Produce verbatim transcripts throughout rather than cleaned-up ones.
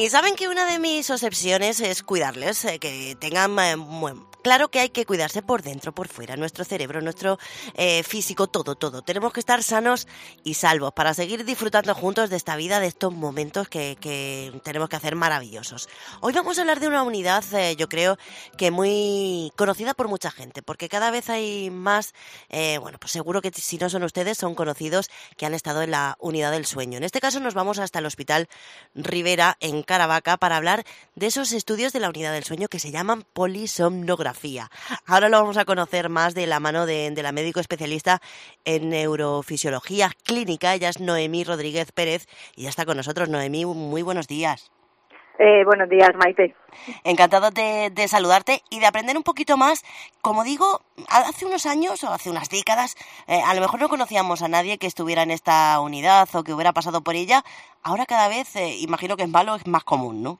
Y saben que una de mis obsesiones es cuidarles, eh, que tengan eh, bueno, claro que hay que cuidarse por dentro, por fuera, nuestro cerebro, nuestro eh, físico, todo, todo. Tenemos que estar sanos y salvos para seguir disfrutando juntos de esta vida, de estos momentos que, que tenemos que hacer maravillosos. Hoy vamos a hablar de una unidad, eh, yo creo que muy conocida por mucha gente, porque cada vez hay más, eh, bueno, pues seguro que si no son ustedes, son conocidos que han estado en la unidad del sueño. En este caso nos vamos hasta el Hospital Rivera, en Caravaca, para hablar de esos estudios de la unidad del sueño que se llaman polisomnografía. Ahora lo vamos a conocer más de la mano de, de la médico especialista en neurofisiología clínica. Ella es Noemí Rodríguez Pérez y ya está con nosotros. Noemí, muy buenos días. Eh, buenos días, Maite. Encantado de, de saludarte y de aprender un poquito más. Como digo, hace unos años o hace unas décadas, eh, a lo mejor no conocíamos a nadie que estuviera en esta unidad o que hubiera pasado por ella. Ahora cada vez, eh, imagino que en Malo es más común, ¿no?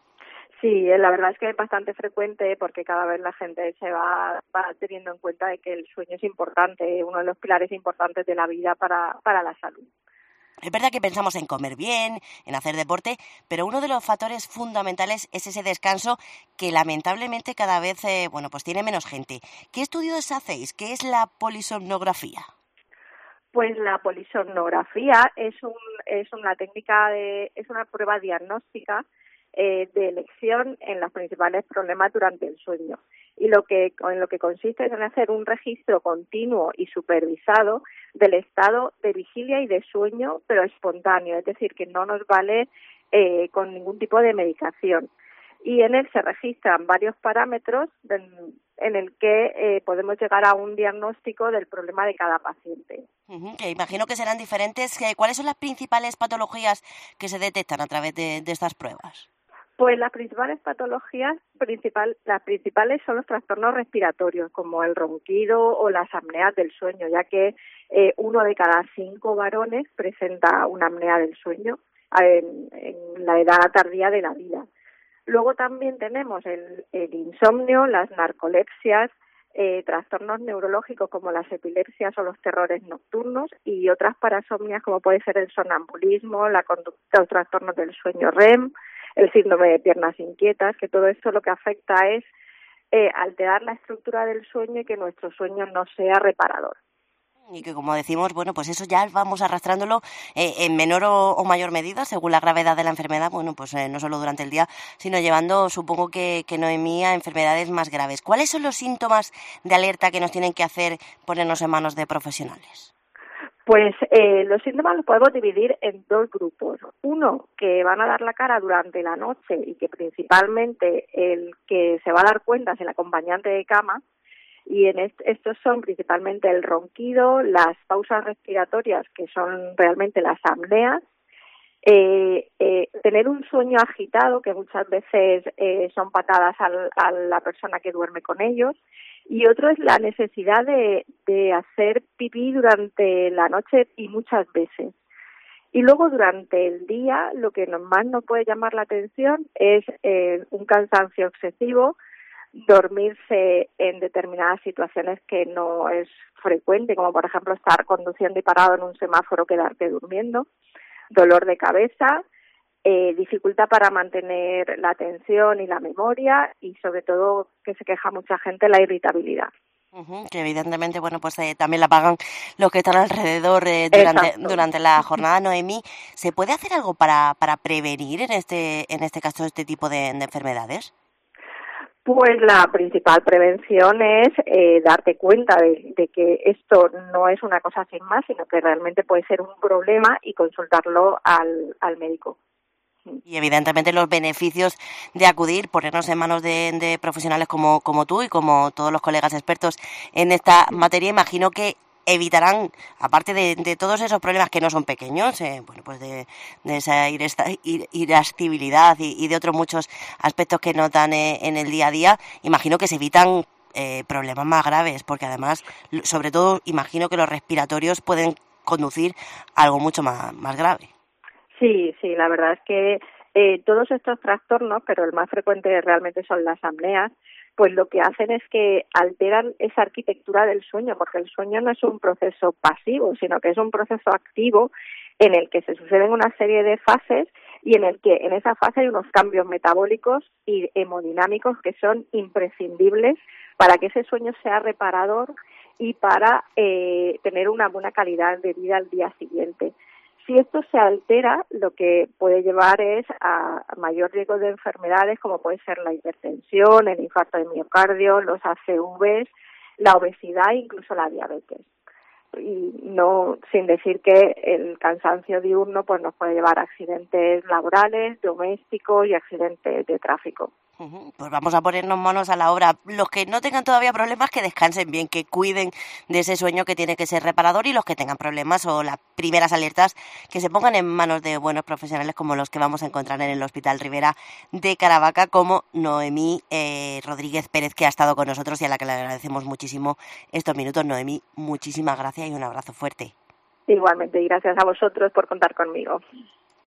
Sí, la verdad es que es bastante frecuente porque cada vez la gente se va, va teniendo en cuenta de que el sueño es importante, uno de los pilares importantes de la vida para, para la salud. Es verdad que pensamos en comer bien, en hacer deporte, pero uno de los factores fundamentales es ese descanso que lamentablemente cada vez, eh, bueno, pues tiene menos gente. ¿Qué estudios hacéis? ¿Qué es la polisomnografía? Pues la polisomnografía es un es una técnica de es una prueba diagnóstica eh, de elección en los principales problemas durante el sueño. Y lo que en lo que consiste es en hacer un registro continuo y supervisado del estado de vigilia y de sueño, pero espontáneo, es decir, que no nos vale eh, con ningún tipo de medicación. Y en él se registran varios parámetros de, en el que eh, podemos llegar a un diagnóstico del problema de cada paciente. Uh-huh, que imagino que serán diferentes. ¿Cuáles son las principales patologías que se detectan a través de, de estas pruebas? Pues las principales patologías, principal, las principales son los trastornos respiratorios, como el ronquido o las apneas del sueño, ya que eh, uno de cada cinco varones presenta una apnea del sueño en, en la edad tardía de la vida. Luego también tenemos el, el insomnio, las narcolepsias, eh, trastornos neurológicos como las epilepsias o los terrores nocturnos y otras parasomnias como puede ser el sonambulismo, la conducta, los trastornos del sueño R E M, el síndrome de piernas inquietas, que todo esto lo que afecta es eh, alterar la estructura del sueño y que nuestro sueño no sea reparador. Y que, como decimos, bueno, pues eso ya vamos arrastrándolo eh, en menor o, o mayor medida, según la gravedad de la enfermedad, bueno, pues eh, no solo durante el día, sino llevando, supongo que, que Noemí, a enfermedades más graves. ¿Cuáles son los síntomas de alerta que nos tienen que hacer ponernos en manos de profesionales? Pues eh, los síntomas los podemos dividir en dos grupos. Uno, que van a dar la cara durante la noche y que principalmente el que se va a dar cuenta es el acompañante de cama. Y en est- estos son principalmente el ronquido, las pausas respiratorias, que son realmente las apneas, eh, eh, tener un sueño agitado, que muchas veces eh, son patadas al, a la persona que duerme con ellos, y otro es la necesidad de, de hacer pipí durante la noche y muchas veces. Y luego durante el día lo que más nos puede llamar la atención es eh, un cansancio excesivo, dormirse en determinadas situaciones que no es frecuente, como por ejemplo estar conduciendo y parado en un semáforo, quedarte durmiendo, dolor de cabeza, eh, dificultad para mantener la atención y la memoria y sobre todo que se queja mucha gente la irritabilidad. Uh-huh, que evidentemente, bueno, pues eh, también la pagan los que están alrededor eh, durante durante la jornada. Noemí, ¿se puede hacer algo para para prevenir en este en este caso este tipo de, de enfermedades? Pues la principal prevención es eh, darte cuenta de, de que esto no es una cosa sin más, sino que realmente puede ser un problema y consultarlo al, al médico. Y evidentemente los beneficios de acudir, ponernos en manos de, de profesionales como, como tú y como todos los colegas expertos en esta materia, imagino que evitarán, aparte de, de todos esos problemas que no son pequeños, eh, bueno, pues de, de esa irascibilidad y, y de otros muchos aspectos que notan eh, en el día a día, imagino que se evitan eh, problemas más graves, porque además, sobre todo, imagino que los respiratorios pueden conducir a algo mucho más, más grave. Sí, sí, la verdad es que eh, todos estos trastornos, pero el más frecuente realmente son las apneas, pues lo que hacen es que alteran esa arquitectura del sueño, porque el sueño no es un proceso pasivo, sino que es un proceso activo en el que se suceden una serie de fases y en el que en esa fase hay unos cambios metabólicos y hemodinámicos que son imprescindibles para que ese sueño sea reparador y para eh, tener una buena calidad de vida al día siguiente. Si esto se altera, lo que puede llevar es a mayor riesgo de enfermedades como puede ser la hipertensión, el infarto de miocardio, los A C Vs, la obesidad e incluso la diabetes. Y no sin decir que el cansancio diurno pues nos puede llevar a accidentes laborales, domésticos y accidentes de tráfico. Pues vamos a ponernos manos a la obra. Los que no tengan todavía problemas, que descansen bien, que cuiden de ese sueño que tiene que ser reparador, y los que tengan problemas o las primeras alertas, que se pongan en manos de buenos profesionales como los que vamos a encontrar en el Hospital Rivera de Caravaca, como Noemí eh, Rodríguez Pérez, que ha estado con nosotros y a la que le agradecemos muchísimo estos minutos. Noemí, muchísimas gracias y un abrazo fuerte. Igualmente, y gracias a vosotros por contar conmigo.